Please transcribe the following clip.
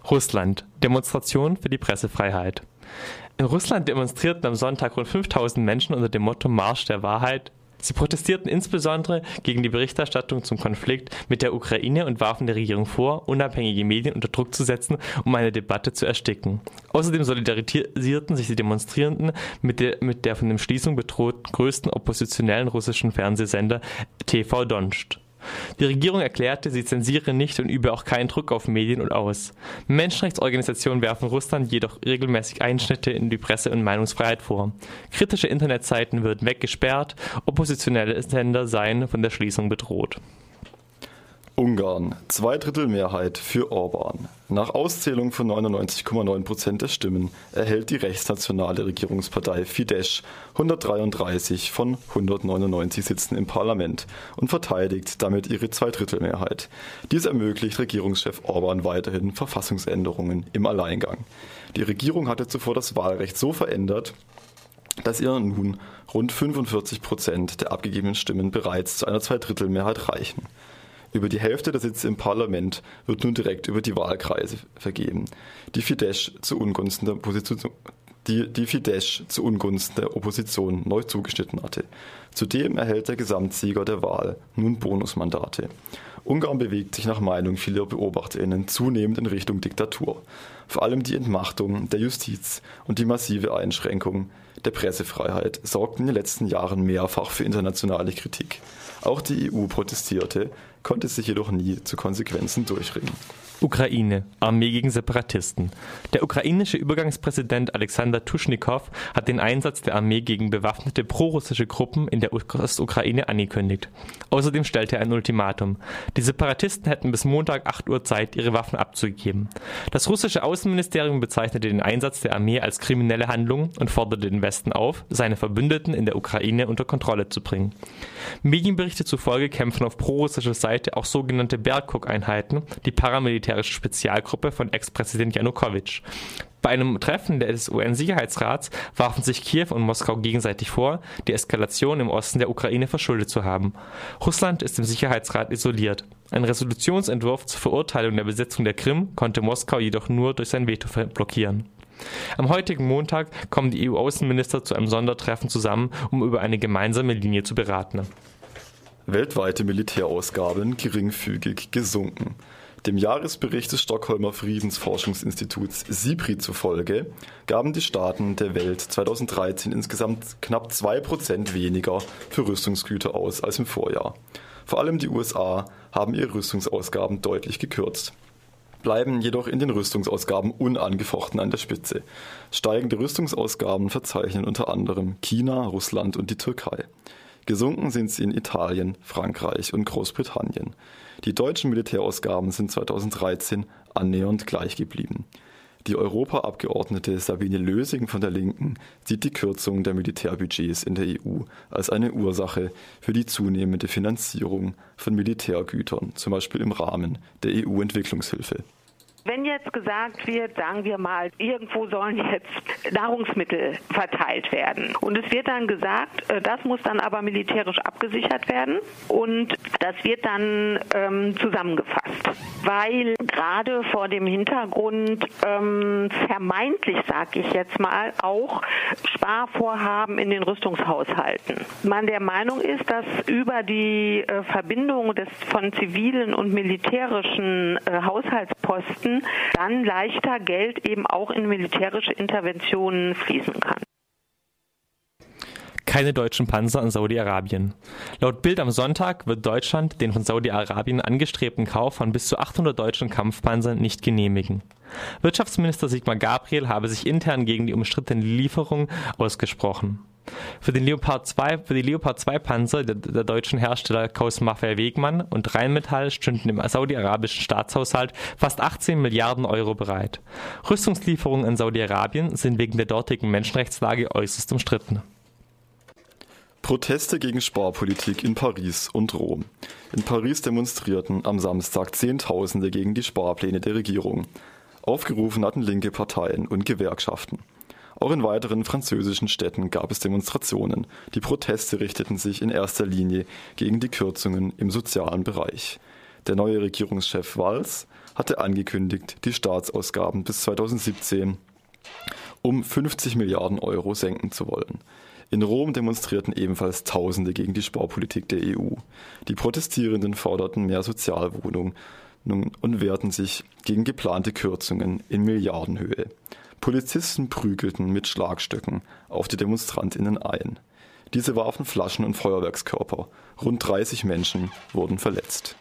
Russland. Demonstration für die Pressefreiheit. In Russland demonstrierten am Sonntag rund 5000 Menschen unter dem Motto Marsch der Wahrheit. Sie protestierten insbesondere gegen die Berichterstattung zum Konflikt mit der Ukraine und warfen der Regierung vor, unabhängige Medien unter Druck zu setzen, um eine Debatte zu ersticken. Außerdem solidarisierten sich die Demonstrierenden mit der von der Schließung bedrohten größten oppositionellen russischen Fernsehsender TV Doncst. Die Regierung erklärte, sie zensiere nicht und übe auch keinen Druck auf Medien und aus. Menschenrechtsorganisationen werfen Russland jedoch regelmäßig Einschnitte in die Presse- und Meinungsfreiheit vor. Kritische Internetseiten würden weggesperrt, oppositionelle Sender seien von der Schließung bedroht. Ungarn. Zweidrittelmehrheit für Orbán. Nach Auszählung von 99,9% der Stimmen erhält die rechtsnationale Regierungspartei Fidesz 133 von 199 Sitzen im Parlament und verteidigt damit ihre Zweidrittelmehrheit. Dies ermöglicht Regierungschef Orbán weiterhin Verfassungsänderungen im Alleingang. Die Regierung hatte zuvor das Wahlrecht so verändert, dass ihr nun rund 45% der abgegebenen Stimmen bereits zu einer Zweidrittelmehrheit reichen. Über die Hälfte der Sitze im Parlament wird nun direkt über die Wahlkreise vergeben, die Fidesz zu Ungunsten der Opposition neu zugeschnitten hatte. Zudem erhält der Gesamtsieger der Wahl nun Bonusmandate. Ungarn bewegt sich nach Meinung vieler BeobachterInnen zunehmend in Richtung Diktatur. Vor allem die Entmachtung der Justiz und die massive Einschränkung der Pressefreiheit sorgten in den letzten Jahren mehrfach für internationale Kritik. Auch die EU protestierte, konnte sich jedoch nie zu Konsequenzen durchringen. Ukraine. Armee gegen Separatisten. Der ukrainische Übergangspräsident Alexander Tuschnikow hat den Einsatz der Armee gegen bewaffnete prorussische Gruppen in der Ostukraine angekündigt. Außerdem stellte er ein Ultimatum. Die Separatisten hätten bis Montag 8 Uhr Zeit, ihre Waffen abzugeben. Das russische Außenministerium bezeichnete den Einsatz der Armee als kriminelle Handlung und forderte den Westen auf, seine Verbündeten in der Ukraine unter Kontrolle zu bringen. Medienberichte zufolge kämpfen auf prorussischer Seite auch sogenannte Berkuk-Einheiten, die paramilitärische Spezialgruppe von Ex-Präsident Janukowitsch. Bei einem Treffen des UN-Sicherheitsrats warfen sich Kiew und Moskau gegenseitig vor, die Eskalation im Osten der Ukraine verschuldet zu haben. Russland ist im Sicherheitsrat isoliert. Ein Resolutionsentwurf zur Verurteilung der Besetzung der Krim konnte Moskau jedoch nur durch sein Veto blockieren. Am heutigen Montag kommen die EU-Außenminister zu einem Sondertreffen zusammen, um über eine gemeinsame Linie zu beraten. Weltweite Militärausgaben geringfügig gesunken. Dem Jahresbericht des Stockholmer Friedensforschungsinstituts SIPRI zufolge gaben die Staaten der Welt 2013 insgesamt knapp 2% weniger für Rüstungsgüter aus als im Vorjahr. Vor allem die USA haben ihre Rüstungsausgaben deutlich gekürzt, bleiben jedoch in den Rüstungsausgaben unangefochten an der Spitze. Steigende Rüstungsausgaben verzeichnen unter anderem China, Russland und die Türkei. Gesunken sind sie in Italien, Frankreich und Großbritannien. Die deutschen Militärausgaben sind 2013 annähernd gleich geblieben. Die Europaabgeordnete Sabine Lösing von der Linken sieht die Kürzung der Militärbudgets in der EU als eine Ursache für die zunehmende Finanzierung von Militärgütern, zum Beispiel im Rahmen der EU-Entwicklungshilfe. Wenn jetzt gesagt wird, sagen wir mal, irgendwo sollen jetzt Nahrungsmittel verteilt werden und es wird dann gesagt, das muss dann aber militärisch abgesichert werden und das wird dann zusammengefasst, weil gerade vor dem Hintergrund vermeintlich, sage ich jetzt mal, auch Sparvorhaben in den Rüstungshaushalten man der Meinung ist, dass über die Verbindung von zivilen und militärischen Haushaltsposten dann leichter Geld eben auch in militärische Interventionen fließen kann. Keine deutschen Panzer in Saudi-Arabien. Laut Bild am Sonntag wird Deutschland den von Saudi-Arabien angestrebten Kauf von bis zu 800 deutschen Kampfpanzern nicht genehmigen. Wirtschaftsminister Sigmar Gabriel habe sich intern gegen die umstrittene Lieferung ausgesprochen. Für die Leopard 2 Panzer der deutschen Hersteller Kaus Maffei Wegmann und Rheinmetall stünden im saudi-arabischen Staatshaushalt fast 18 Milliarden Euro bereit. Rüstungslieferungen an Saudi-Arabien sind wegen der dortigen Menschenrechtslage äußerst umstritten. Proteste gegen Sparpolitik in Paris und Rom. In Paris demonstrierten am Samstag Zehntausende gegen die Sparpläne der Regierung. Aufgerufen hatten linke Parteien und Gewerkschaften. Auch in weiteren französischen Städten gab es Demonstrationen. Die Proteste richteten sich in erster Linie gegen die Kürzungen im sozialen Bereich. Der neue Regierungschef Valls hatte angekündigt, die Staatsausgaben bis 2017 um 50 Milliarden Euro senken zu wollen. In Rom demonstrierten ebenfalls Tausende gegen die Sparpolitik der EU. Die Protestierenden forderten mehr Sozialwohnungen und wehrten sich gegen geplante Kürzungen in Milliardenhöhe. Polizisten prügelten mit Schlagstöcken auf die DemonstrantInnen ein. Diese warfen Flaschen und Feuerwerkskörper. Rund 30 Menschen wurden verletzt.